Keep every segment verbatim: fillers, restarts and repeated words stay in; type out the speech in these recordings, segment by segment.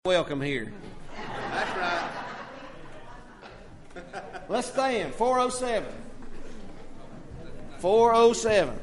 Welcome here. That's right. Let's stand. four oh seven. four oh seven.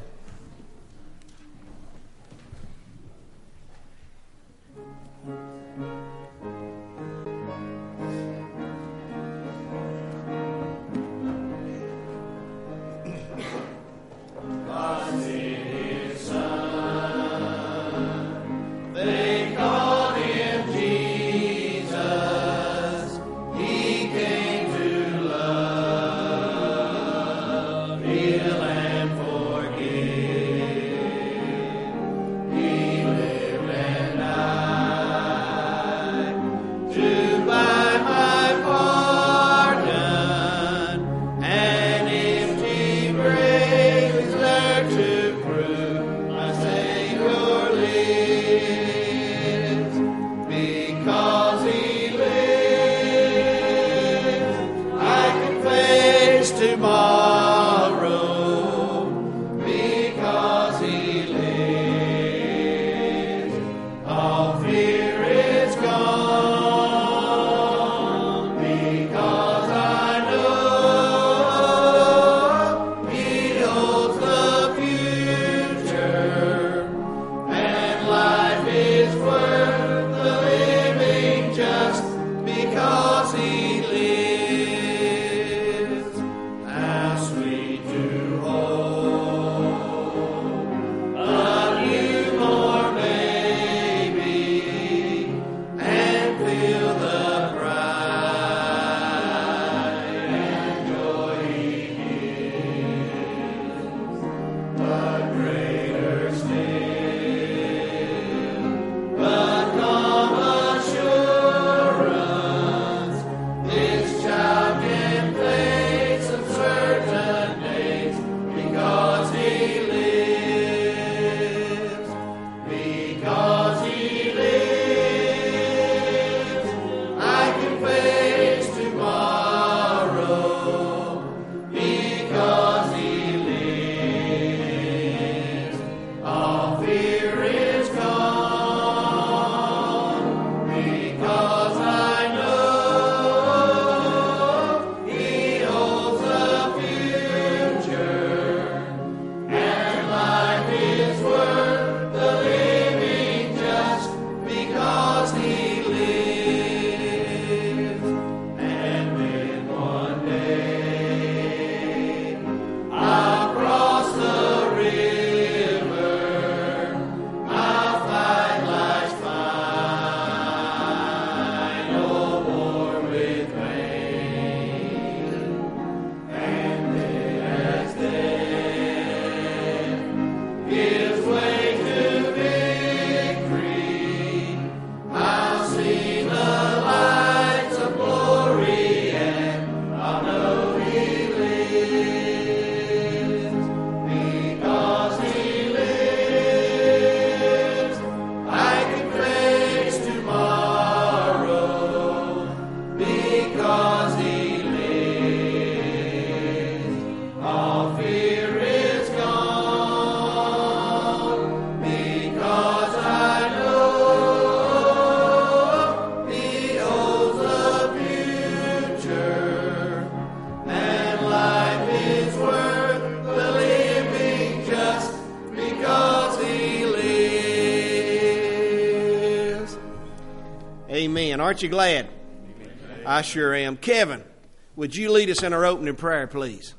Aren't you glad? Amen. I sure am. Kevin, would you lead us in our opening prayer, please?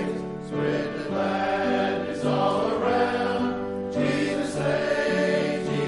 Spread the gladness all around. Jesus saves.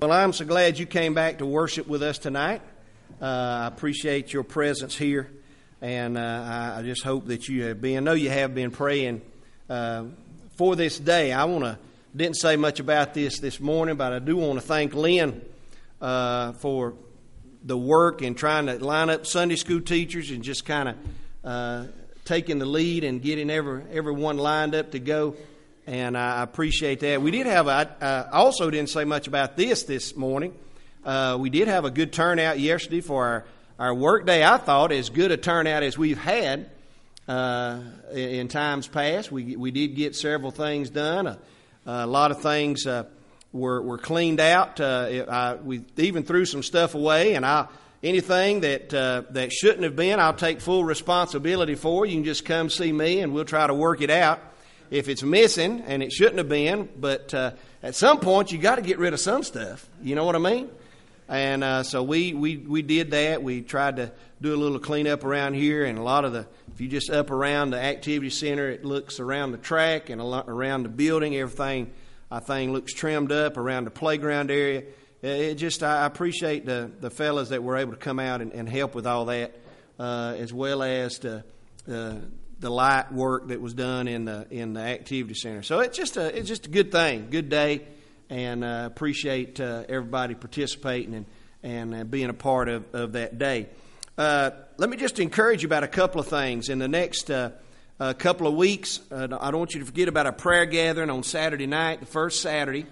Well, I'm so glad you came back to worship with us tonight. Uh, I appreciate your presence here, and uh, I, I just hope that you have been, I know you have been praying uh, for this day. I want to, didn't say much about this this morning, but I do want to thank Lynn uh, for the work in trying to line up Sunday school teachers and just kind of uh, taking the lead and getting every everyone lined up to go. And I appreciate that. We did have, a, I also didn't say much about this this morning. Uh, we did have a good turnout yesterday for our, our work day. I thought as good a turnout as we've had uh, in times past. We we did get several things done. Uh, a lot of things uh, were were cleaned out. Uh, I, we even threw some stuff away, and I anything that uh, that shouldn't have been, I'll take full responsibility for. You can just come see me, and we'll try to work it out. If it's missing, and it shouldn't have been, but uh, at some point you got to get rid of some stuff. You know what I mean? And uh, so we, we, we did that. We tried to do a little cleanup around here, and a lot of the, if you just up around the activity center, it looks around the track and a lot around the building. Everything, I think, looks trimmed up around the playground area. It just, I appreciate the, the fellas that were able to come out and, and help with all that, uh, as well as to, uh, the light work that was done in the in the activity center. So it's just a it's just a good thing, good day, and uh, appreciate uh, everybody participating and and uh, being a part of, of that day. Uh, let me just encourage you about a couple of things in the next uh, uh, couple of weeks. Uh, I don't want you to forget about our prayer gathering on Saturday night, the first Saturday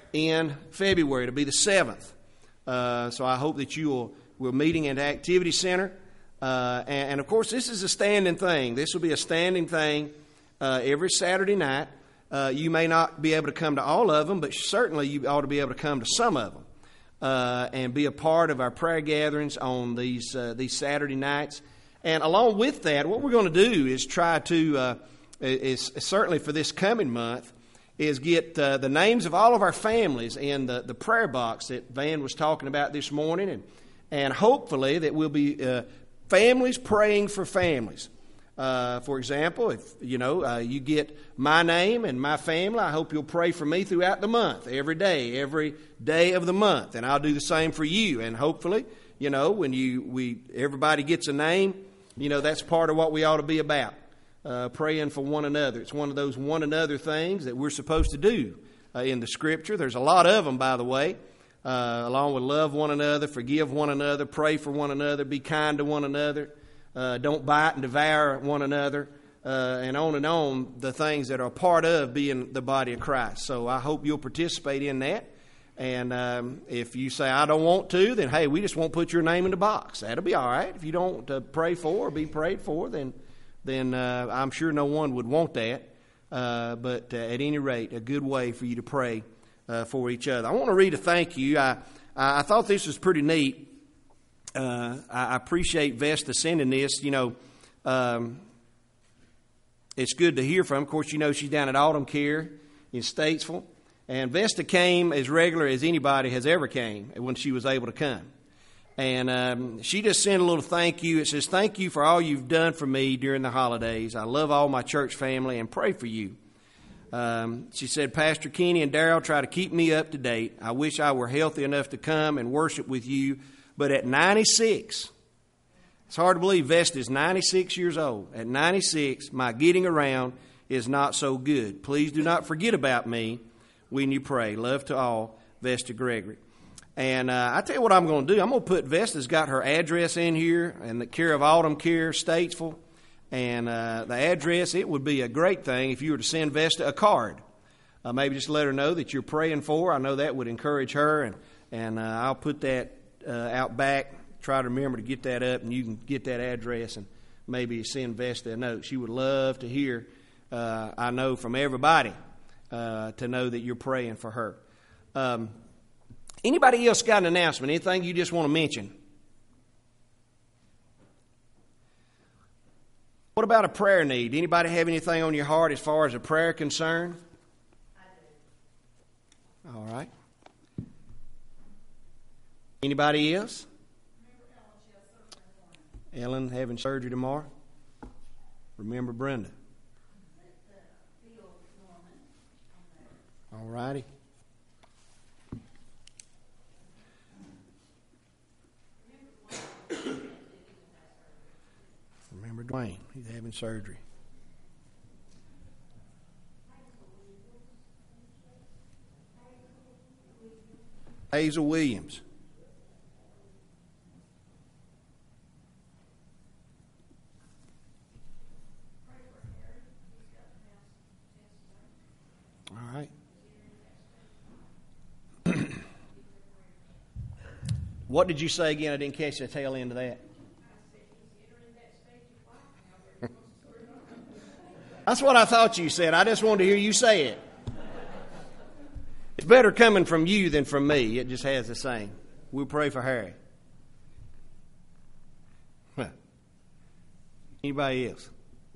in February. It'll be the seventh. Uh, so I hope that you will we're meeting at the activity center. Uh, and, and, of course, this is a standing thing. This will be a standing thing uh, every Saturday night. Uh, you may not be able to come to all of them, but certainly you ought to be able to come to some of them uh, and be a part of our prayer gatherings on these uh, these Saturday nights. And along with that, what we're going to do is try to, uh, is, is certainly for this coming month, is get uh, the names of all of our families in the, the prayer box that Van was talking about this morning, and, and hopefully that we'll be uh, families praying for families. Uh, for example, if you know uh, you get my name and my family, I hope you'll pray for me throughout the month, every day, every day of the month, and I'll do the same for you. And hopefully, you know, when you we everybody gets a name, you know that's part of what we ought to be about, uh, praying for one another. It's one of those one another things that we're supposed to do uh, in the Scripture. There's a lot of them, by the way. Uh, along with love one another, forgive one another, pray for one another, be kind to one another, uh, don't bite and devour one another, uh, and on and on, the things that are a part of being the body of Christ. So I hope you'll participate in that. And um, if you say, I don't want to, then hey, we just won't put your name in the box. That'll be all right. If you don't uh, pray for or be prayed for, then, then uh, I'm sure no one would want that. Uh, but uh, at any rate, a good way for you to pray Uh, for each other. I want to read a thank you. I I thought this was pretty neat. Uh, I appreciate Vesta sending this. You know, um, it's good to hear from. Of course, you know she's down at Autumn Care in Statesville, and Vesta came as regular as anybody has ever came when she was able to come. And um, she just sent a little thank you. It says, "Thank you for all you've done for me during the holidays. I love all my church family and pray for you." Um, she said, Pastor Kenny and Darrell try to keep me up to date. I wish I were healthy enough to come and worship with you. But at ninety-six, it's hard to believe Vesta is ninety-six years old. At ninety-six, my getting around is not so good. Please do not forget about me when you pray. Love to all, Vesta Gregory. And uh, I tell you what I'm going to do. I'm going to put Vesta's got her address in here and the care of Autumn Care, Statesville. And uh, the address, it would be a great thing if you were to send Vesta a card. Uh, maybe just let her know that you're praying for her. I know that would encourage her. And, and uh, I'll put that uh, out back. Try to remember to get that up, and you can get that address and maybe send Vesta a note. She would love to hear, uh, I know from everybody, uh, to know that you're praying for her. Um, anybody else got an announcement? Anything you just want to mention? What about a prayer need? Anybody have anything on your heart as far as a prayer concern? I do. All right. Anybody else? Ellen having surgery tomorrow. Remember Brenda. All righty. for Dwayne. He's having surgery. Hazel Williams. All right. What did you say again? I didn't catch the tail end of that. That's what I thought you said. I just wanted to hear you say it. It's better coming from you than from me. It just has the same. We'll pray for Harry. Huh. Anybody else?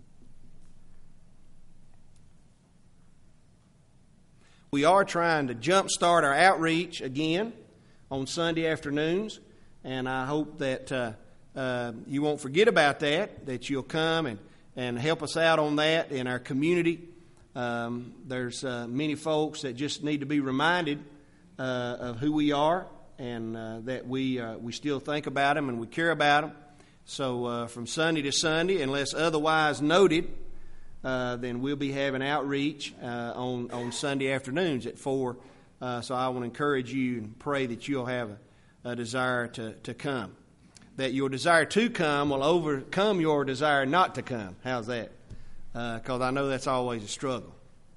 We are trying to jumpstart our outreach again on Sunday afternoons, and I hope that uh, uh, you won't forget about that, that you'll come and, and help us out on that in our community. Um, there's uh, many folks that just need to be reminded uh, of who we are, and uh, that we uh, we still think about them and we care about them. So uh, from Sunday to Sunday, unless otherwise noted, uh, then we'll be having outreach uh, on, on Sunday afternoons at four. Uh, so I want to encourage you and pray that you'll have a, a desire to, to come. That your desire to come will overcome your desire not to come. How's that? Because uh, I know that's always a struggle.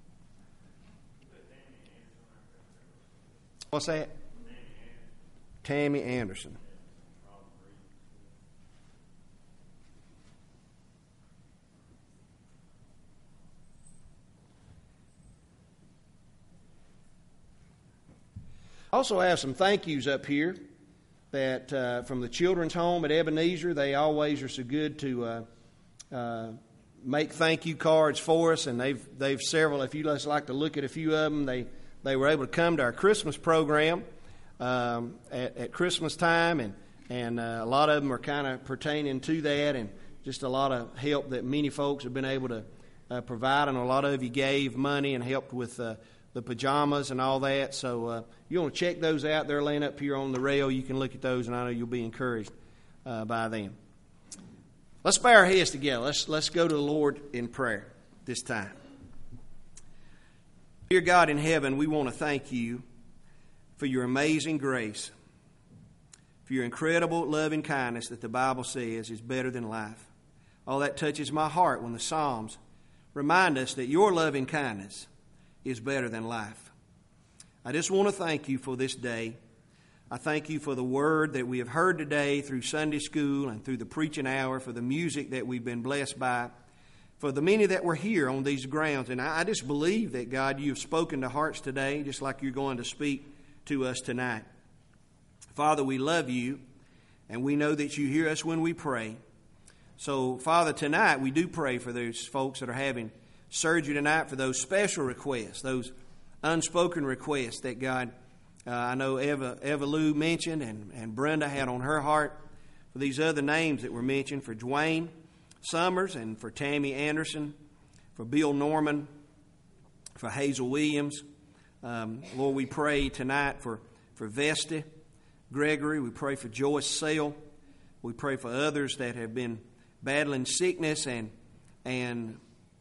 What's that? Tammy Anderson. I also have some thank yous up here that uh, from the children's home at Ebenezer. They always are so good to uh, uh, make thank you cards for us, and they've they've several. If you just like to look at a few of them, they they were able to come to our Christmas program um, at, at Christmas time, and and uh, a lot of them are kind of pertaining to that, and just a lot of help that many folks have been able to uh, provide, and a lot of you gave money and helped with uh, the pajamas and all that. So uh, you want to check those out. They're laying up here on the rail. You can look at those, and I know you'll be encouraged uh, by them. Let's bow our heads together. Let's let's go to the Lord in prayer this time. Dear God in heaven, we want to thank you for your amazing grace, for your incredible loving kindness that the Bible says is better than life. All that touches my heart when the Psalms remind us that your loving kindness is better than life. I just want to thank you for this day. I thank you for the word that we have heard today through Sunday school and through the preaching hour, for the music that we've been blessed by, for the many that were here on these grounds. And I just believe that, God, you have spoken to hearts today, just like you're going to speak to us tonight. Father, we love you, and we know that you hear us when we pray. So, Father, tonight we do pray for those folks that are having surgery tonight, for those special requests, those unspoken requests that, God, uh, I know Eva, Eva Lou mentioned and, and Brenda had on her heart, for these other names that were mentioned, for Dwayne Summers and for Tammy Anderson, for Bill Norman, for Hazel Williams. Um, Lord, we pray tonight for, for Vesta Gregory. We pray for Joyce Sale. We pray for others that have been battling sickness and and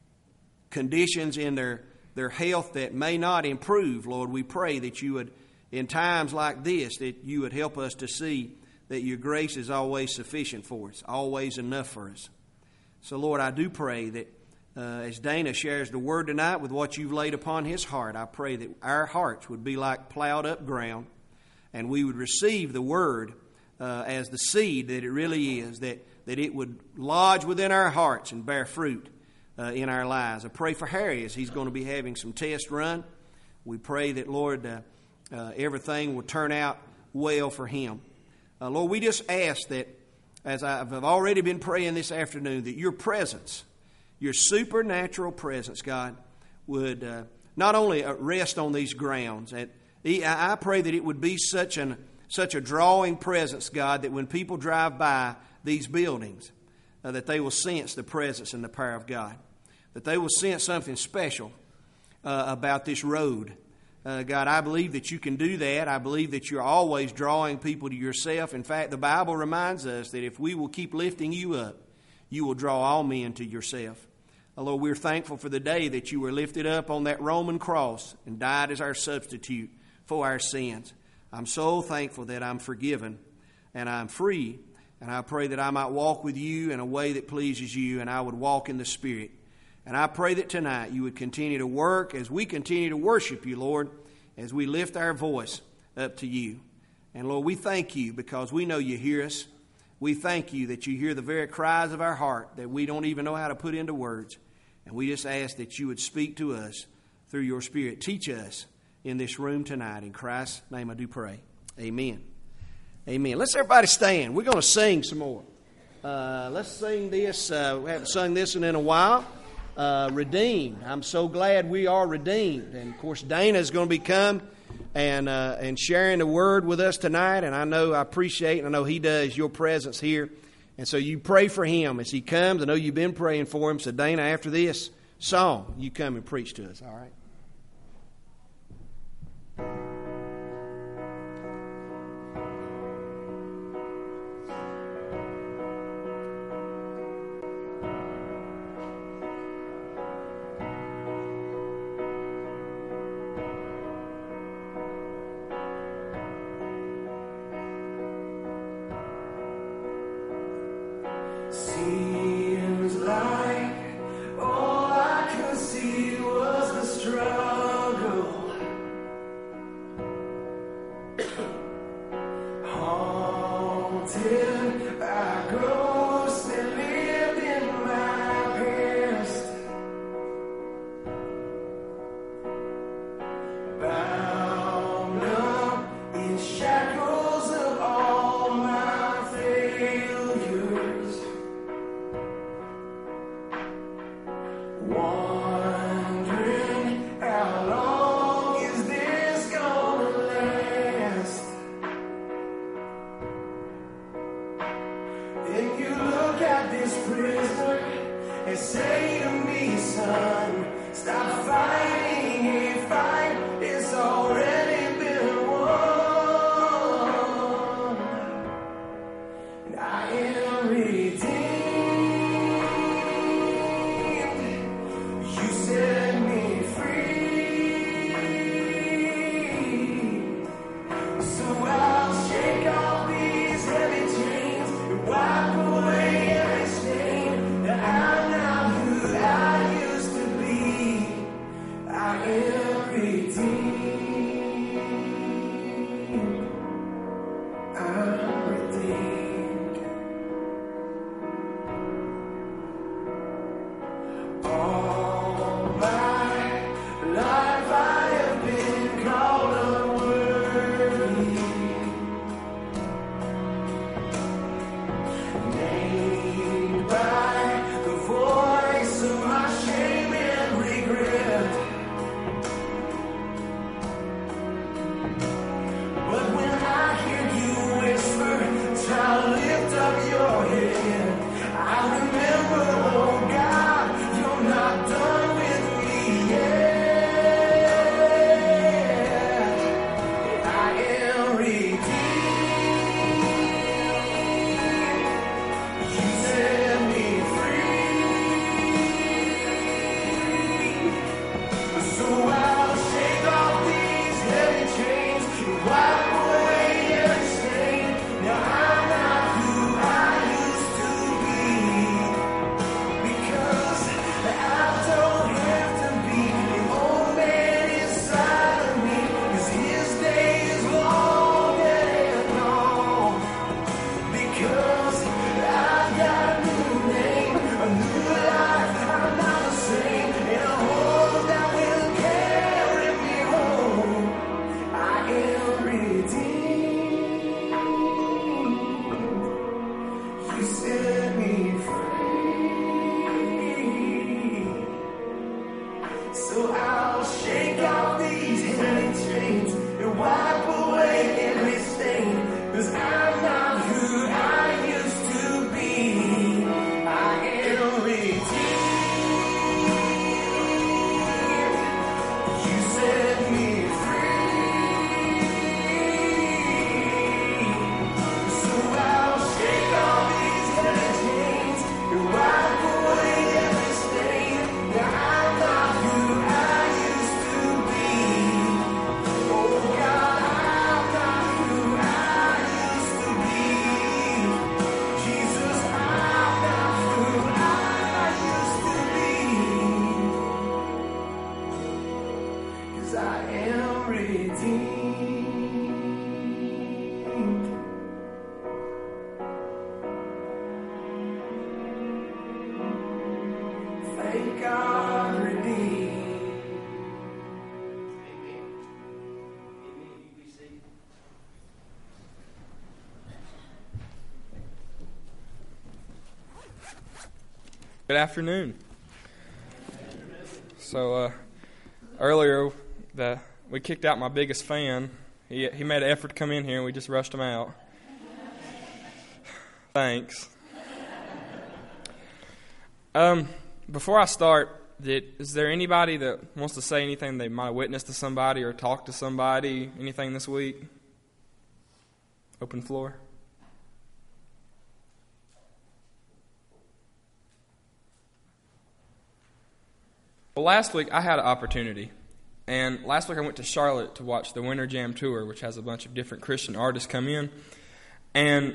conditions in their, their health that may not improve. Lord, we pray that you would, in times like this, that you would help us to see that your grace is always sufficient for us, always enough for us. So, Lord, I do pray that uh, as Dana shares the word tonight with what you've laid upon his heart, I pray that our hearts would be like plowed up ground, and we would receive the word uh, as the seed that it really is, that, that it would lodge within our hearts and bear fruit Uh, in our lives. I pray for Harry as he's going to be having some tests run. We pray that, Lord, uh, uh, everything will turn out well for him. Uh, Lord, we just ask that, as I've already been praying this afternoon, that your presence, your supernatural presence, God, would uh, not only rest on these grounds. And I pray that it would be such an such a drawing presence, God, that when people drive by these buildings, uh, that they will sense the presence and the power of God. That they will sense something special uh, about this road. Uh, God, I believe that you can do that. I believe that you're always drawing people to yourself. In fact, the Bible reminds us that if we will keep lifting you up, you will draw all men to yourself. Oh, Lord, we're thankful for the day that you were lifted up on that Roman cross and died as our substitute for our sins. I'm so thankful that I'm forgiven and I'm free, and I pray that I might walk with you in a way that pleases you, and I would walk in the Spirit. And I pray that tonight you would continue to work as we continue to worship you, Lord, as we lift our voice up to you. And Lord, we thank you because we know you hear us. We thank you that you hear the very cries of our heart that we don't even know how to put into words. And we just ask that you would speak to us through your Spirit. Teach us in this room tonight. In Christ's name I do pray. Amen. Amen. Let's everybody stand. We're going to sing some more. Uh, let's sing this. Uh, we haven't sung this one in a while. Uh, redeemed. I'm so glad we are redeemed. And, of course, Dana is going to be come and uh, and sharing the word with us tonight. And I know I appreciate, and I know he does, your presence here. And so you pray for him as he comes. I know you've been praying for him. So, Dana, after this song, you come and preach to us, all right? Seems like all I could see was the struggle, haunted by ghosts that lived in my past, bound up in shackles of all my failures. Wondering how long is this gonna last? Then you look at this prisoner and say to me, son, stop fighting a fight, it's already been won. And I am redeemed. Set me free, so I'll shake off these heavy chains and wipe away every stain that I'm not who I used to be. I am redeemed. I'm redeemed. All my life I have been called unworthy, named by the voice of my shame and regret. But when I hear you whisper, child, lift up your head, I remember, oh God, you're not done with me yet. I am redeemed. You set me free, so I'll shake off these heavy chains and wipe away every stain. Now I'm not who I used to be, because I don't have to be the old man inside of me, 'cause his day is long and long. Because I've got a new name, a new life, I'm not the same, and a hope that will carry me home. I am redeemed. You set me free, so I'll shake off these heavy chains and wipe away every stain, 'cause I'm not who I used to be. I am redeemed. You set me free, so I'll shake off these heavy chains and wipe 'cause I am redeemed. Thank God, redeemed. Good afternoon. So uh, earlier, the we kicked out my biggest fan. He he made an effort to come in here, and we just rushed him out. Thanks. Um, before I start, did, is there anybody that wants to say anything they might have witnessed to somebody or talked to somebody, anything this week? Open floor. Well, last week I had an opportunity, and last week I went to Charlotte to watch the Winter Jam Tour, which has a bunch of different Christian artists come in. And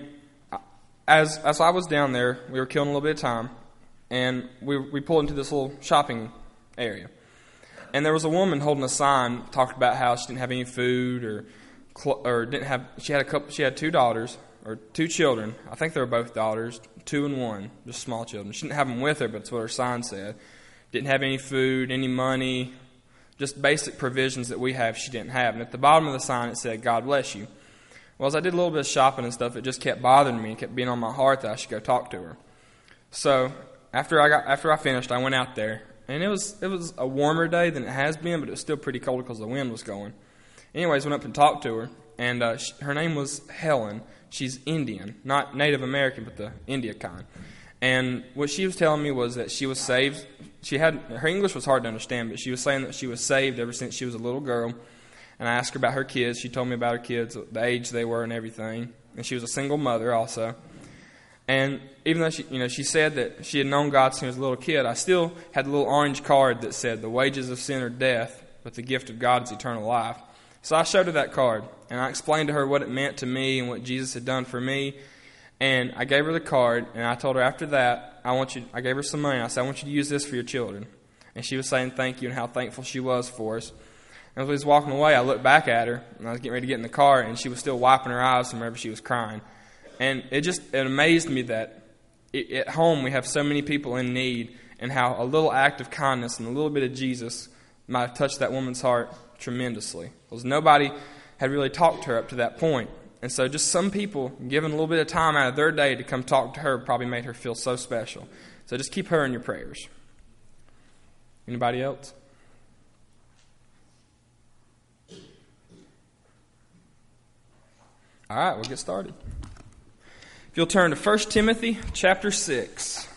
as as I was down there, we were killing a little bit of time, and we we pulled into this little shopping area. And there was a woman holding a sign, talked about how she didn't have any food or or didn't have. She had a couple. She had two daughters or two children. I think they were both daughters, two and one, just small children. She didn't have them with her, but that's what her sign said. Didn't have any food, any money, just basic provisions that we have she didn't have. And at the bottom of the sign it said, "God bless you." Well, as I did a little bit of shopping and stuff, it just kept bothering me. It kept being on my heart that I should go talk to her. So after I got after I finished, I went out there. And it was it was a warmer day than it has been, but it was still pretty cold because the wind was going. Anyways, went up and talked to her. And uh, she, her name was Helen. She's Indian, not Native American, but the India kind. And what she was telling me was that she was saved. She had her English was hard to understand, but she was saying that she was saved ever since she was a little girl. And I asked her about her kids. She told me about her kids, the age they were, and everything. And she was a single mother also. And even though she, you know, she said that she had known God since she was a little kid, I still had the little orange card that said, "The wages of sin are death, but the gift of God is eternal life." So I showed her that card, and I explained to her what it meant to me and what Jesus had done for me. And I gave her the card, and I told her after that, I want you. I gave her some money. I said, "I want you to use this for your children." And she was saying thank you and how thankful she was for us. And as we was walking away, I looked back at her, and I was getting ready to get in the car, and she was still wiping her eyes from whenever she was crying. And it just it amazed me that it, at home we have so many people in need, and how a little act of kindness and a little bit of Jesus might have touched that woman's heart tremendously. Because nobody had really talked to her up to that point. And so just some people giving a little bit of time out of their day to come talk to her probably made her feel so special. So just keep her in your prayers. Anybody else? All right, we'll get started. If you'll turn to First Timothy chapter six.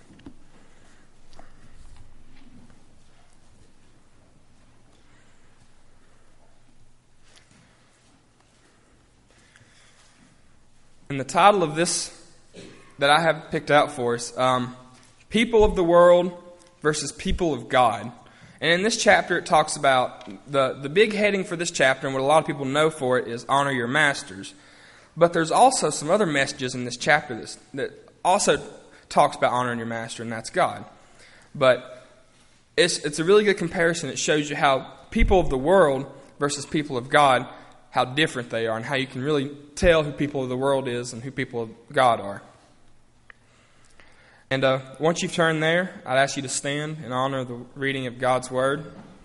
And the title of this that I have picked out for us, um, People of the World versus People of God. And in this chapter it talks about, the, the big heading for this chapter, and what a lot of people know for it, is honor your masters. But there's also some other messages in this chapter that, that also talks about honoring your master, and that's God. But it's, it's a really good comparison. It shows you how people of the world versus people of God, how different they are, and how you can really tell who people of the world is and who people of God are. And uh, once you've turned there, I'd ask you to stand in honor of the reading of God's Word.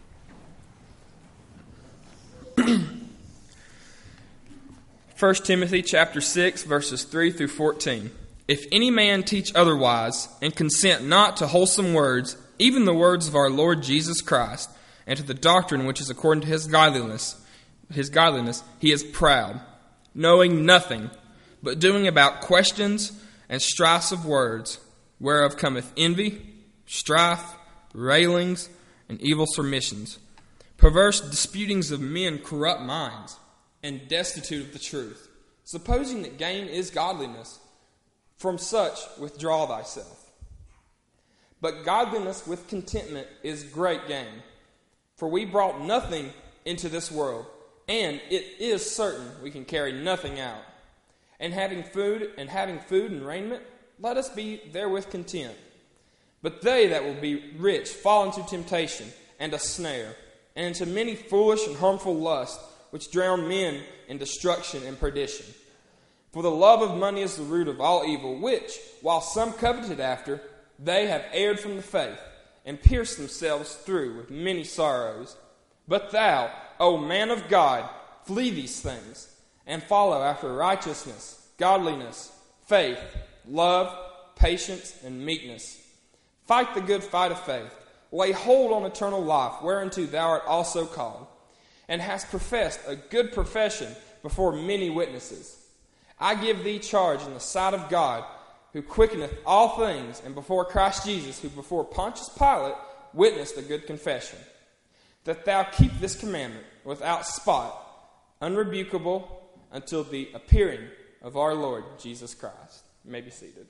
First Timothy chapter six, verses three through fourteen. If any man teach otherwise, and consent not to wholesome words, even the words of our Lord Jesus Christ, and to the doctrine which is according to his godliness, his godliness, he is proud, knowing nothing, but doing about questions and strifes of words, whereof cometh envy, strife, railings, and evil submissions, perverse disputings of men corrupt minds, and destitute of the truth, supposing that gain is godliness. From such withdraw thyself. But godliness with contentment is great gain. For we brought nothing into this world, and it is certain we can carry nothing out. And having food and having food and raiment, let us be therewith content. But they that will be rich fall into temptation and a snare, and into many foolish and harmful lusts, which drown men in destruction and perdition. For the love of money is the root of all evil, which, while some coveted after, they have erred from the faith, and pierced themselves through with many sorrows. But thou, O man of God, flee these things, and follow after righteousness, godliness, faith, love, patience, and meekness. Fight the good fight of faith. Lay hold on eternal life, whereunto thou art also called, and hast professed a good profession before many witnesses. I give thee charge in the sight of God, who quickeneth all things, and before Christ Jesus, who before Pontius Pilate witnessed a good confession, that thou keep this commandment without spot, unrebukable, until the appearing of our Lord Jesus Christ. You may be seated.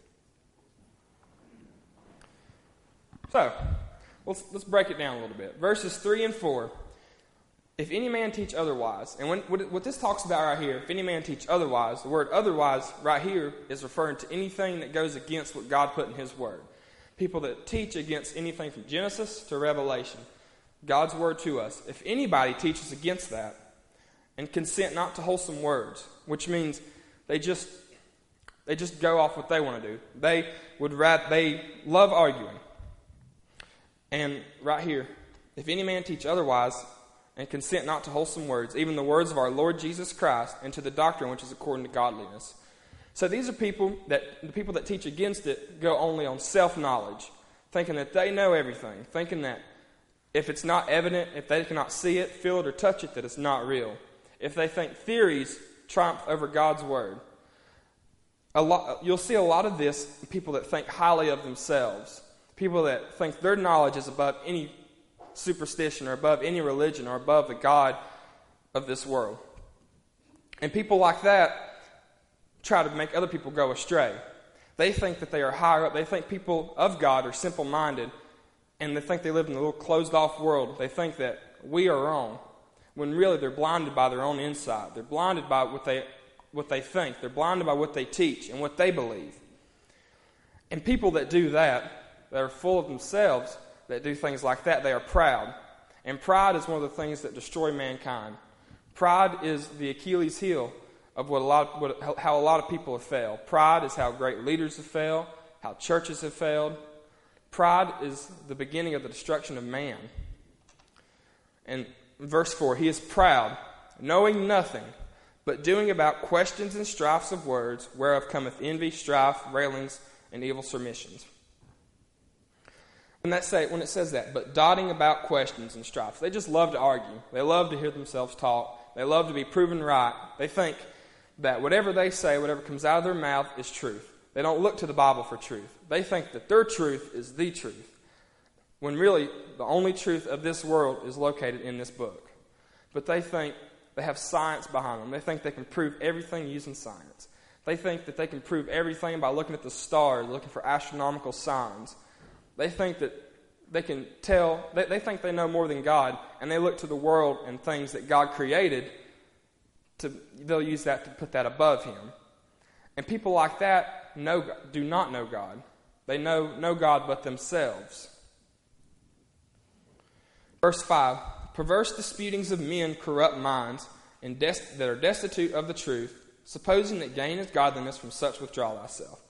So, let's, let's break it down a little bit. Verses three and four. If any man teach otherwise, and when, what this talks about right here, if any man teach otherwise, the word otherwise right here is referring to anything that goes against what God put in His Word. People that teach against anything from Genesis to Revelation, God's Word to us. If anybody teaches against that, and consent not to wholesome words, which means they just they just go off what they want to do. They would rather, they love arguing. And right here, if any man teach otherwise, and consent not to wholesome words, even the words of our Lord Jesus Christ, and to the doctrine which is according to godliness. So these are people that, the people that teach against it go only on self-knowledge, thinking that they know everything, thinking that if it's not evident, if they cannot see it, feel it, or touch it, that it's not real. If they think theories triumph over God's Word. A lot, you'll see a lot of this in people that think highly of themselves, people that think their knowledge is above any superstition or above any religion or above the God of this world. And people like that try to make other people go astray. They think that they are higher up. They think people of God are simple-minded, and they think they live in a little closed-off world. They think that we are wrong, when really they're blinded by their own insight. They're blinded by what they what they think. They're blinded by what they teach and what they believe. And people that do that, that are full of themselves, that do things like that, they are proud. And pride is one of the things that destroy mankind. Pride is the Achilles heel of what a lot, what, how a lot of people have failed. Pride is how great leaders have failed, how churches have failed. Pride is the beginning of the destruction of man. And verse four, he is proud, knowing nothing, but doing about questions and strifes of words, whereof cometh envy, strife, railings, and evil submissions. When that say, when it says that, but dotting about questions and strifes, they just love to argue. They love to hear themselves talk. They love to be proven right. They think that whatever they say, whatever comes out of their mouth is truth. They don't look to the Bible for truth. They think that their truth is the truth, when really the only truth of this world is located in this book. But they think they have science behind them. They think they can prove everything using science. They think that they can prove everything by looking at the stars, looking for astronomical signs. They think that they can tell, they, they think they know more than God, and they look to the world and things that God created, to they'll use that to put that above Him. And people like that know, do not know God. They know no God but themselves. Verse five, perverse disputings of men corrupt minds, and des- that are destitute of the truth, supposing that gain is godliness, from such withdraw thyself.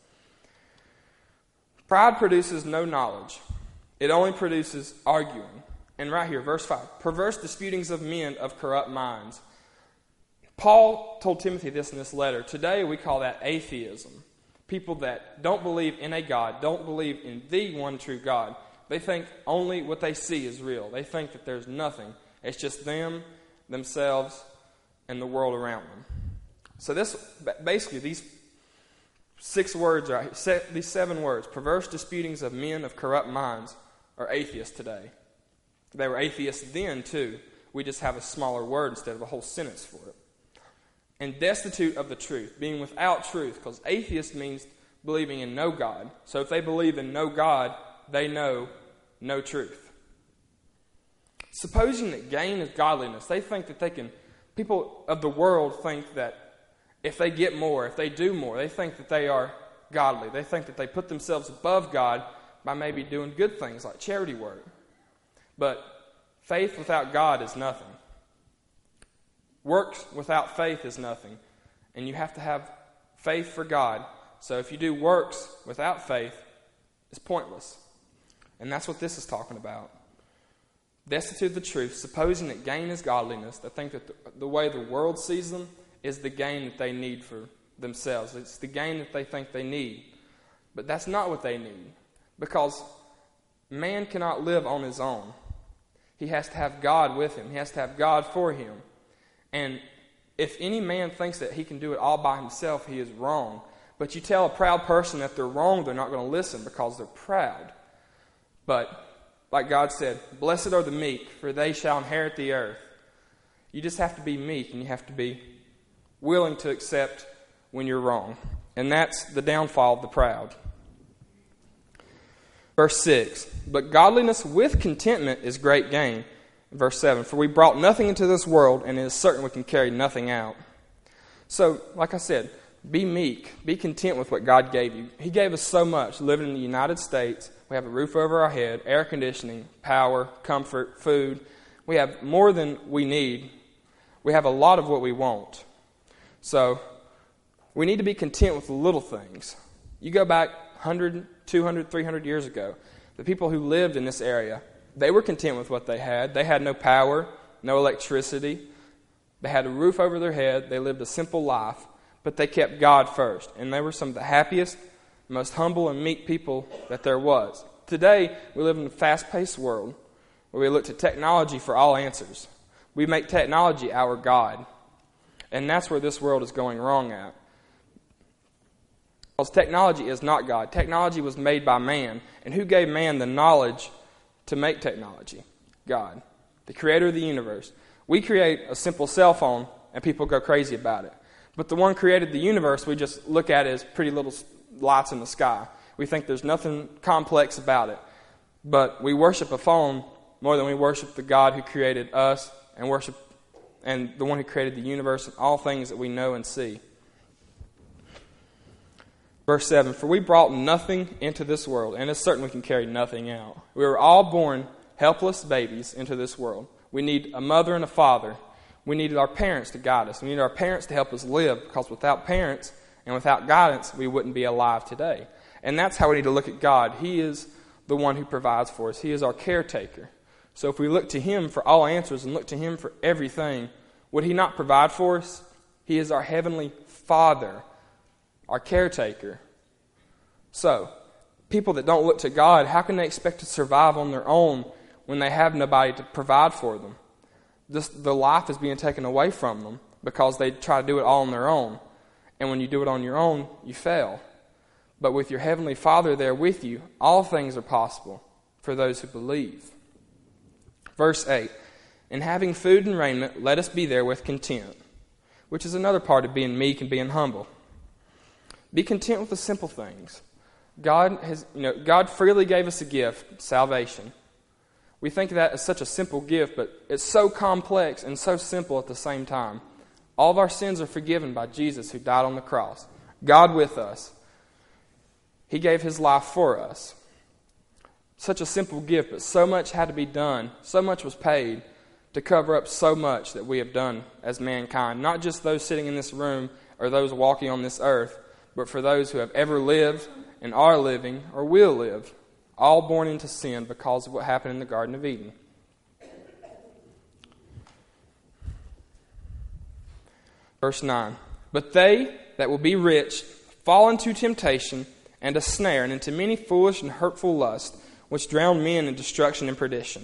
Pride produces no knowledge. It only produces arguing. And right here, verse five, perverse disputings of men of corrupt minds. Paul told Timothy this in this letter. Today we call that atheism. People that don't believe in a God, don't believe in the one true God. They think only what they see is real. They think that there's nothing. It's just them, themselves, and the world around them. So this, basically, these six words, right, these seven words, perverse disputings of men of corrupt minds, are atheists today. They were atheists then, too. We just have a smaller word instead of a whole sentence for it. And destitute of the truth, being without truth, because atheist means believing in no God. So if they believe in no God, they know no truth. Supposing that gain is godliness, they think that they can, people of the world think that if they get more, if they do more, they think that they are godly. They think that they put themselves above God by maybe doing good things like charity work. But Faith without God is nothing. Works without faith is nothing. And you have to have faith for God. So if you do works without faith, it's pointless. And that's what this is talking about. Destitute of the truth, supposing that gain is godliness, they think that the, the way the world sees them is the gain that they need for themselves. It's the gain that they think they need. But that's not what they need. Because man cannot live on his own. He has to have God with him. He has to have God for him. And if any man thinks that he can do it all by himself, he is wrong. But you tell a proud person that they're wrong, they're not going to listen because they're proud. But like God said, blessed are the meek, for they shall inherit the earth. You just have to be meek, and you have to be willing to accept when you're wrong. And that's the downfall of the proud. Verse six, but godliness with contentment is great gain. Verse seven, for we brought nothing into this world, and it is certain we can carry nothing out. So, like I said, be meek. Be content with what God gave you. He gave us so much. Living in the United States, we have a roof over our head, air conditioning, power, comfort, food. We have more than we need. We have a lot of what we want. So, we need to be content with the little things. You go back one hundred, two hundred, three hundred years ago, the people who lived in this area, they were content with what they had. They had no power, no electricity. They had a roof over their head. They lived a simple life, but they kept God first. And they were some of the happiest, most humble and meek people that there was. Today, we live in a fast-paced world where we look to technology for all answers. We make technology our God. And that's where this world is going wrong at. Because technology is not God. Technology was made by man. And who gave man the knowledge to make technology? God, the creator of the universe. We create a simple cell phone and people go crazy about it. But the one who created the universe, we just look at it as pretty little lights in the sky. We think there's nothing complex about it. But we worship a phone more than we worship the God who created us and worship and the one who created the universe and all things that we know and see. Verse seven, for we brought nothing into this world, and it's certain we can carry nothing out. We were all born helpless babies into this world. We need a mother and a father. We needed our parents to guide us. We need our parents to help us live, because without parents and without guidance, we wouldn't be alive today. And that's how we need to look at God. He is the one who provides for us. He is our caretaker. So if we look to Him for all answers and look to Him for everything, would He not provide for us? He is our heavenly Father, our caretaker. So, people that don't look to God, how can they expect to survive on their own when they have nobody to provide for them? This, the life is being taken away from them because they try to do it all on their own. And when you do it on your own, you fail. But with your heavenly Father there with you, all things are possible for those who believe. Verse eight, and having food and raiment, let us be there with content, which is another part of being meek and being humble. Be content with the simple things. God has, you know, God freely gave us a gift, salvation. We think of that as such a simple gift, but it's so complex and so simple at the same time. All of our sins are forgiven by Jesus who died on the cross. God with us. He gave His life for us. Such a simple gift, but so much had to be done. So much was paid to cover up so much that we have done as mankind. Not just those sitting in this room or those walking on this earth, but for those who have ever lived and are living or will live, all born into sin because of what happened in the Garden of Eden. Verse nine, but they that will be rich fall into temptation and a snare, and into many foolish and hurtful lusts, which drown men in destruction and perdition.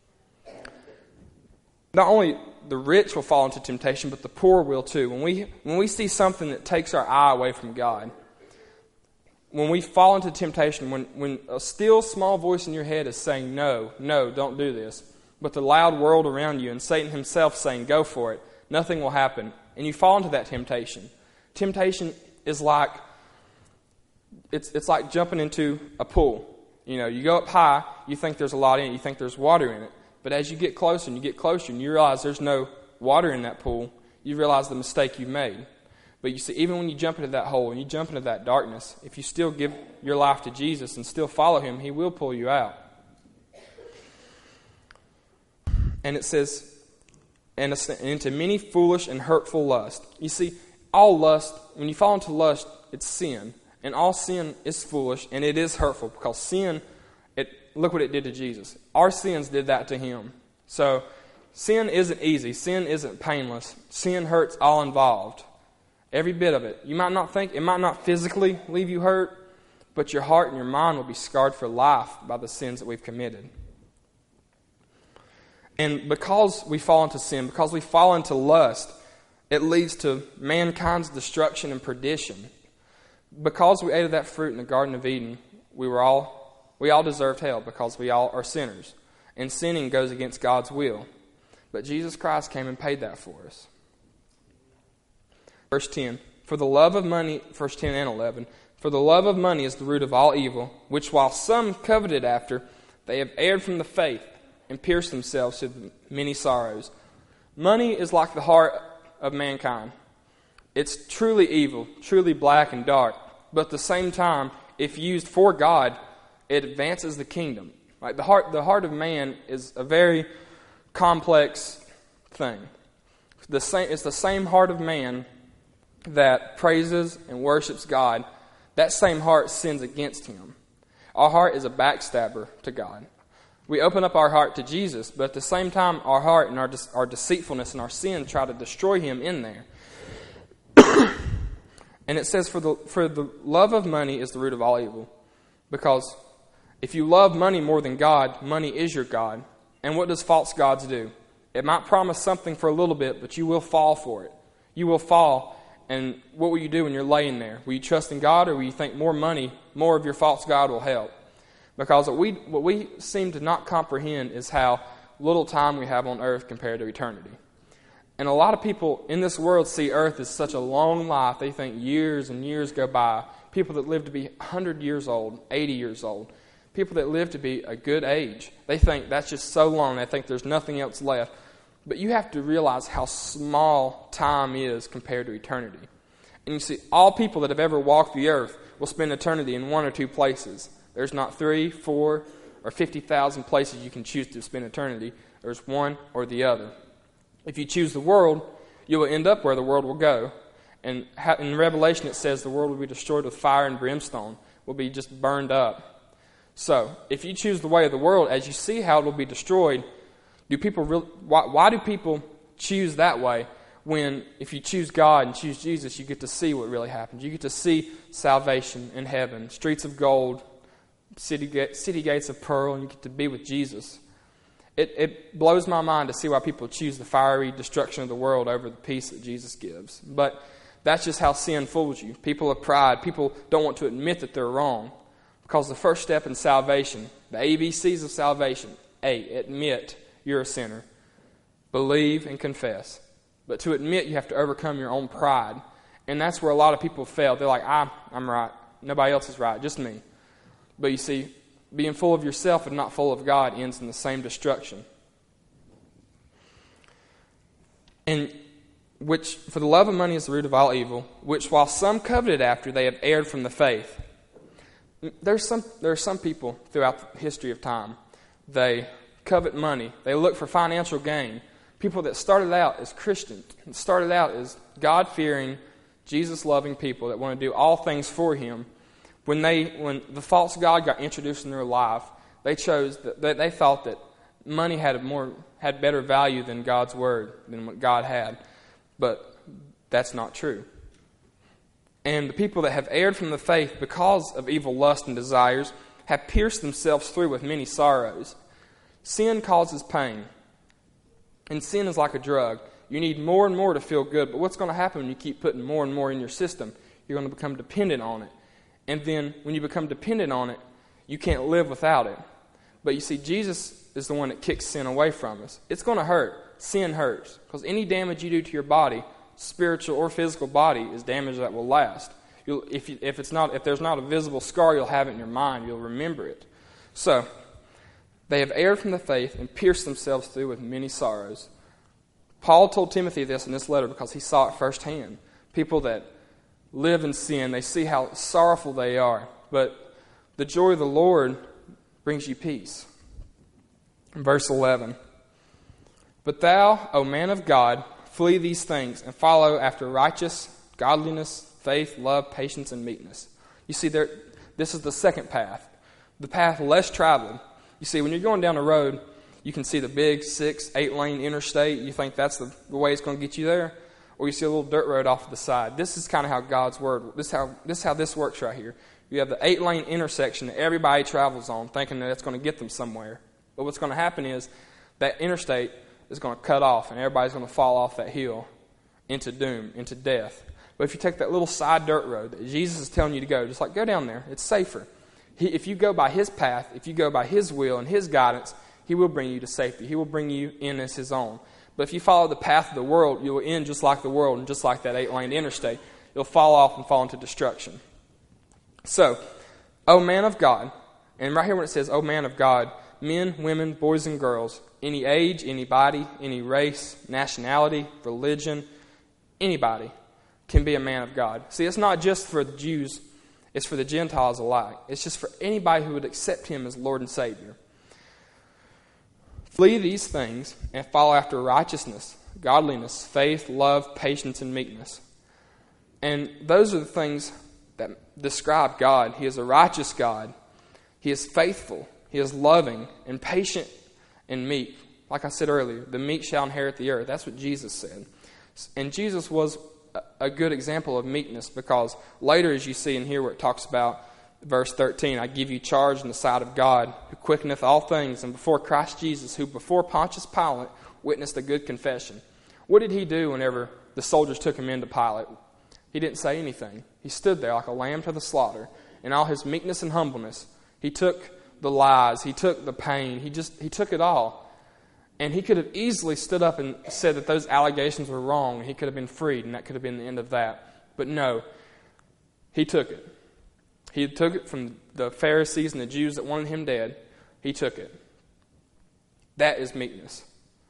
Not only the rich will fall into temptation, but the poor will too. When we when we see something that takes our eye away from God, when we fall into temptation, when, when a still small voice in your head is saying, no, no, don't do this, but the loud world around you and Satan himself saying, go for it, nothing will happen, and you fall into that temptation. Temptation is like, it's it's like jumping into a pool. You know, you go up high, you think there's a lot in it, you think there's water in it, but as you get closer and you get closer and you realize there's no water in that pool, you realize the mistake you made. But you see, even when you jump into that hole and you jump into that darkness, if you still give your life to Jesus and still follow Him, He will pull you out. And it says, and into many foolish and hurtful lusts. You see, all lust, when you fall into lust, it's sin. And all sin is foolish, and it is hurtful, because sin, it look what it did to Jesus. Our sins did that to him. So, sin isn't easy. Sin isn't painless. Sin hurts all involved. Every bit of it. You might not think, it might not physically leave you hurt, but your heart and your mind will be scarred for life by the sins that we've committed. And because we fall into sin, because we fall into lust, it leads to mankind's destruction and perdition. Because we ate of that fruit in the Garden of Eden, we were all we all deserved hell, because we all are sinners. And sinning goes against God's will. But Jesus Christ came and paid that for us. Verse ten, for the love of money, verse ten and eleven, for the love of money is the root of all evil, which while some coveted after, they have erred from the faith and pierced themselves to many sorrows. Money is like the heart of mankind. It's truly evil, truly black and dark, but at the same time, if used for God, it advances the kingdom. Like the heart, the heart of man is a very complex thing. The same, it's the same heart of man that praises and worships God. That same heart sins against him. Our heart is a backstabber to God. We open up our heart to Jesus, but at the same time, our heart and our, our deceitfulness and our sin try to destroy him in there. And it says, for the, for the love of money is the root of all evil. Because if you love money more than God, money is your God. And what does false gods do? It might promise something for a little bit, but you will fall for it. You will fall, and what will you do when you're laying there? Will you trust in God, or will you think more money, more of your false god will help? Because what we, what we seem to not comprehend is how little time we have on earth compared to eternity. And a lot of people in this world see earth as such a long life. They think years and years go by. People that live to be one hundred years old, eighty years old. People that live to be a good age. They think that's just so long. They think there's nothing else left. But you have to realize how small time is compared to eternity. And you see, all people that have ever walked the earth will spend eternity in one or two places. There's not three, four, or fifty thousand places you can choose to spend eternity. There's one or the other. If you choose the world, you will end up where the world will go. And in Revelation it says the world will be destroyed with fire and brimstone, will be just burned up. So, if you choose the way of the world, as you see how it will be destroyed, do people really, why, why do people choose that way when if you choose God and choose Jesus, you get to see what really happens? You get to see salvation in heaven, streets of gold, city, city gates of pearl, and you get to be with Jesus. It, it blows my mind to see why people choose the fiery destruction of the world over the peace that Jesus gives. But that's just how sin fools you. People of pride, people don't want to admit that they're wrong. Because the first step in salvation, the A B Cs of salvation, A, admit you're a sinner. Believe and confess. But to admit, you have to overcome your own pride. And that's where a lot of people fail. They're like, I'm, I'm right. Nobody else is right, just me. But you see, being full of yourself and not full of God ends in the same destruction. And which, for the love of money is the root of all evil, which while some coveted after, they have erred from the faith. There's some, there are some people throughout the history of time, they covet money. They look for financial gain. People that started out as Christians, started out as God-fearing, Jesus-loving people that want to do all things for Him. When they, when the false god got introduced in their life, they chose that they, they thought that money had a more had better value than God's word, than what God had. But that's not true. And the people that have erred from the faith because of evil lust and desires have pierced themselves through with many sorrows. Sin causes pain. And sin is like a drug. You need more and more to feel good. But what's going to happen when you keep putting more and more in your system? You're going to become dependent on it. And then when you become dependent on it, you can't live without it. But you see, Jesus is the one that kicks sin away from us. It's going to hurt. Sin hurts. Because any damage you do to your body, spiritual or physical body, is damage that will last. You'll, if, you, if, it's not, if there's not a visible scar, you'll have it in your mind. You'll remember it. So, they have erred from the faith and pierced themselves through with many sorrows. Paul told Timothy this in this letter because he saw it firsthand. People that live in sin, they see how sorrowful they are. But the joy of the Lord brings you peace. In verse eleven, But thou, O man of God, flee these things and follow after righteous, godliness, faith, love, patience, and meekness. You see, there. This is the second path, the path less traveled. You see, when you're going down the road, you can see the big six, eight-lane interstate. You think that's the, the way it's going to get you there, or you see a little dirt road off to the side. This is kind of how God's word. This is how this is how this works right here. You have the eight-lane intersection that everybody travels on, thinking that it's going to get them somewhere. But what's going to happen is that interstate is going to cut off, and everybody's going to fall off that hill into doom, into death. But if you take that little side dirt road that Jesus is telling you to go, just like go down there, it's safer. He, if you go by His path, if you go by His will and His guidance, He will bring you to safety. He will bring you in as His own. But if you follow the path of the world, you will end just like the world and just like that eight-lane interstate. You'll fall off and fall into destruction. So, O man of God, and right here when it says, O man of God, men, women, boys, and girls, any age, any body, any race, nationality, religion, anybody can be a man of God. See, it's not just for the Jews, it's for the Gentiles alike. It's just for anybody who would accept Him as Lord and Savior. Flee these things and follow after righteousness, godliness, faith, love, patience, and meekness. And those are the things that describe God. He is a righteous God. He is faithful. He is loving and patient and meek. Like I said earlier, the meek shall inherit the earth. That's what Jesus said. And Jesus was a good example of meekness, because later, as you see in here where it talks about verse thirteen, I give you charge in the sight of God, who quickeneth all things, and before Christ Jesus, who before Pontius Pilate witnessed a good confession. What did He do whenever the soldiers took Him into Pilate? He didn't say anything. He stood there like a lamb to the slaughter. In all His meekness and humbleness, He took the lies, He took the pain, He just He took it all. And He could have easily stood up and said that those allegations were wrong, and He could have been freed, and that could have been the end of that. But no, He took it. He took it from the Pharisees and the Jews that wanted Him dead. He took it. That is meekness.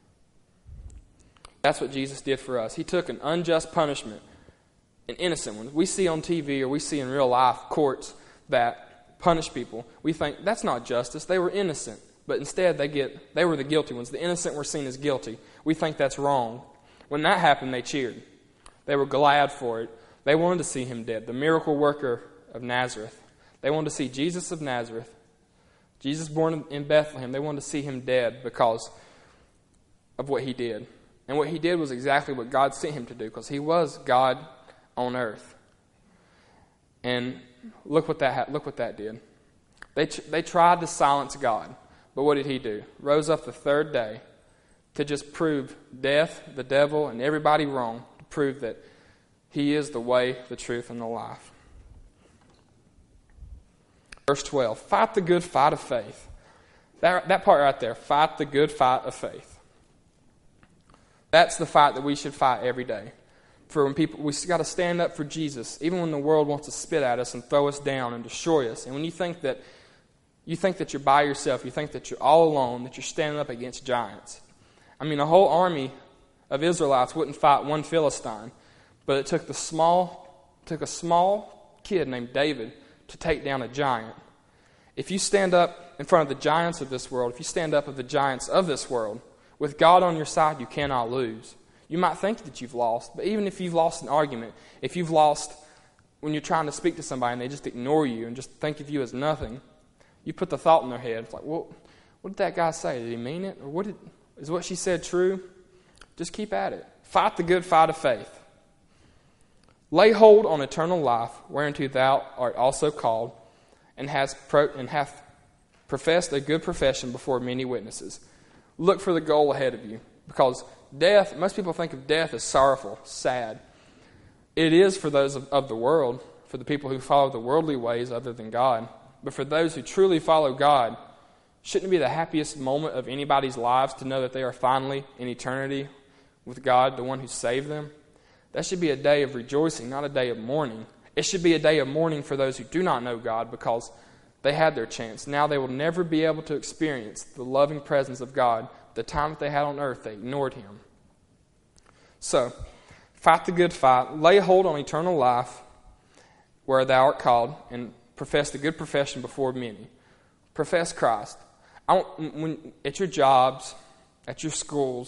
That's what Jesus did for us. He took an unjust punishment, an innocent one. We see on T V or we see in real life courts that punish people. We think that's not justice. They were innocent. But instead, they get they were the guilty ones. The innocent were seen as guilty. We think that's wrong. When that happened, they cheered. They were glad for it. They wanted to see Him dead, the miracle worker of Nazareth. They wanted to see Jesus of Nazareth, Jesus born in Bethlehem. They wanted to see Him dead because of what He did. And what He did was exactly what God sent Him to do, because He was God on earth. And look what that ha- look what that did. They tr- they tried to silence God. But what did He do? Rose up the third day to just prove death, the devil, and everybody wrong, to prove that He is the way, the truth, and the life. Verse twelve, fight the good fight of faith. That, that part right there, fight the good fight of faith. That's the fight that we should fight every day. For when people, we got to stand up for Jesus, even when the world wants to spit at us and throw us down and destroy us. And when you think that You think that you're by yourself. You think that you're all alone, that you're standing up against giants. I mean, a whole army of Israelites wouldn't fight one Philistine, but it took the small, took a small kid named David to take down a giant. If you stand up in front of the giants of this world, if you stand up with the giants of this world, with God on your side, you cannot lose. You might think that you've lost, but even if you've lost an argument, if you've lost when you're trying to speak to somebody and they just ignore you and just think of you as nothing, you put the thought in their head. It's like, well, what did that guy say? Did he mean it? Or what did, is what she said true? Just keep at it. Fight the good fight of faith. Lay hold on eternal life, whereunto thou art also called, and hast pro, and hath professed a good profession before many witnesses. Look for the goal ahead of you, because death, most people think of death as sorrowful, sad. It is for those of, of the world, for the people who follow the worldly ways other than God. But for those who truly follow God, shouldn't it be the happiest moment of anybody's lives to know that they are finally in eternity with God, the one who saved them? That should be a day of rejoicing, not a day of mourning. It should be a day of mourning for those who do not know God, because they had their chance. Now they will never be able to experience the loving presence of God. The time that they had on earth, they ignored Him. So, fight the good fight, lay hold on eternal life, where thou art called, and profess the good profession before many. Profess Christ. I don't, when, at your jobs, at your schools,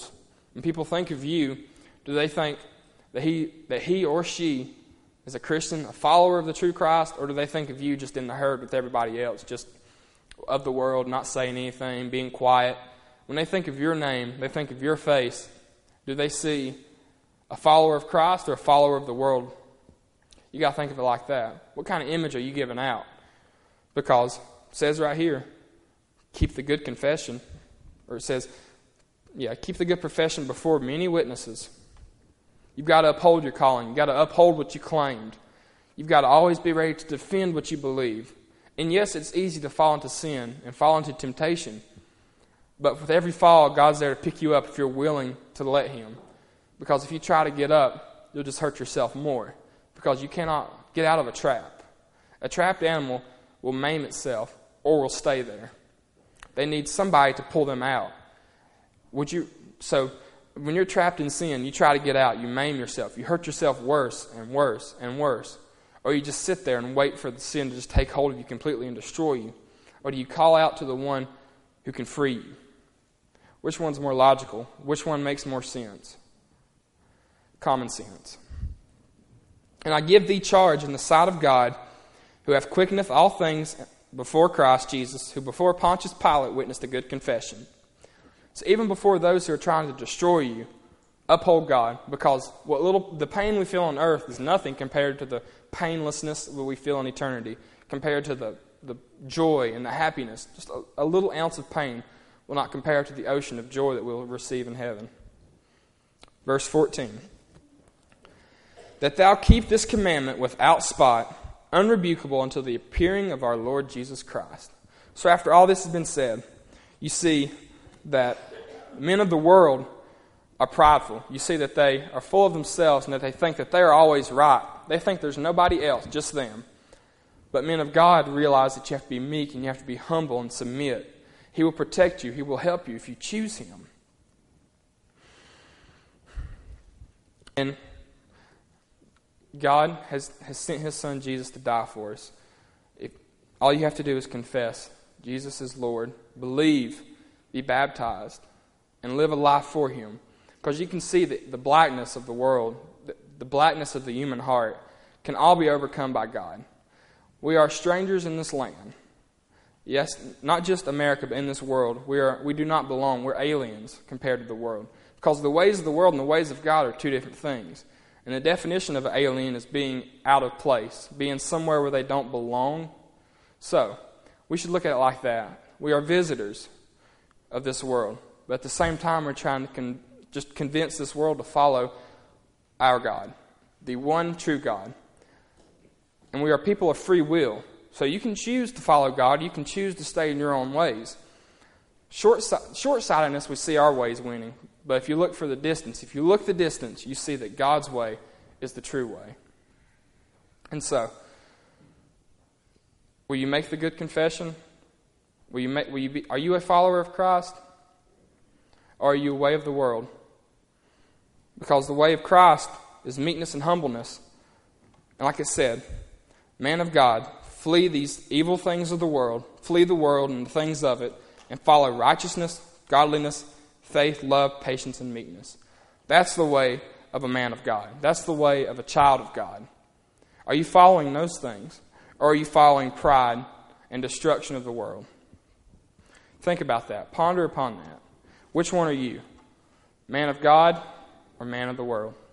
When people think of you, do they think that he that he or she is a Christian, a follower of the true Christ, or do they think of you just in the herd with everybody else, just of the world, not saying anything, being quiet? When they think of your name, they think of your face, do they see a follower of Christ or a follower of the world? You got to think of it like that. What kind of image are you giving out? Because it says right here, keep the good confession. Or it says, yeah, keep the good profession before many witnesses. You've got to uphold your calling. You've got to uphold what you claimed. You've got to always be ready to defend what you believe. And yes, it's easy to fall into sin and fall into temptation. But with every fall, God's there to pick you up if you're willing to let Him. Because if you try to get up, you'll just hurt yourself more. Because you cannot get out of a trap. A trapped animal will maim itself or will stay there. They need somebody to pull them out. Would you? So when you're trapped in sin, you try to get out. You maim yourself. You hurt yourself worse and worse and worse. Or you just sit there and wait for the sin to just take hold of you completely and destroy you. Or do you call out to the one who can free you? Which one's more logical? Which one makes more sense? Common sense. And I give thee charge in the sight of God, who hath quickeneth all things before Christ Jesus, who before Pontius Pilate witnessed a good confession. So even before those who are trying to destroy you, uphold God, because what little the pain we feel on earth is nothing compared to the painlessness that we feel in eternity, compared to the, the joy and the happiness. Just a, a little ounce of pain will not compare to the ocean of joy that we'll receive in heaven. Verse fourteen. That thou keep this commandment without spot, unrebukable until the appearing of our Lord Jesus Christ. So after all this has been said, you see that men of the world are prideful. You see that they are full of themselves and that they think that they are always right. They think there's nobody else, just them. But men of God realize that you have to be meek and you have to be humble and submit. He will protect you. He will help you if you choose Him. And God has, has sent His Son Jesus to die for us. If, all you have to do is confess Jesus is Lord, believe, be baptized, and live a life for Him. Because you can see that the blackness of the world, the, the blackness of the human heart, can all be overcome by God. We are strangers in this land. Yes, not just America, but in this world. We are we do not belong. We're aliens compared to the world. Because the ways of the world and the ways of God are two different things. And the definition of an alien is being out of place, being somewhere where they don't belong. So, we should look at it like that. We are visitors of this world. But at the same time, we're trying to con- just convince this world to follow our God, the one true God. And we are people of free will. So you can choose to follow God. You can choose to stay in your own ways. Short, short-sightedness, we see our ways winning. But if you look for the distance, if you look the distance, you see that God's way is the true way. And so, will you make the good confession? Will you make, will you be, are you a follower of Christ? Or are you a way of the world? Because the way of Christ is meekness and humbleness. And like I said, man of God, flee these evil things of the world, flee the world and the things of it, and follow righteousness, godliness, faith, love, patience, and meekness. That's the way of a man of God. That's the way of a child of God. Are you following those things? Or are you following pride and destruction of the world? Think about that. Ponder upon that. Which one are you? Man of God or man of the world?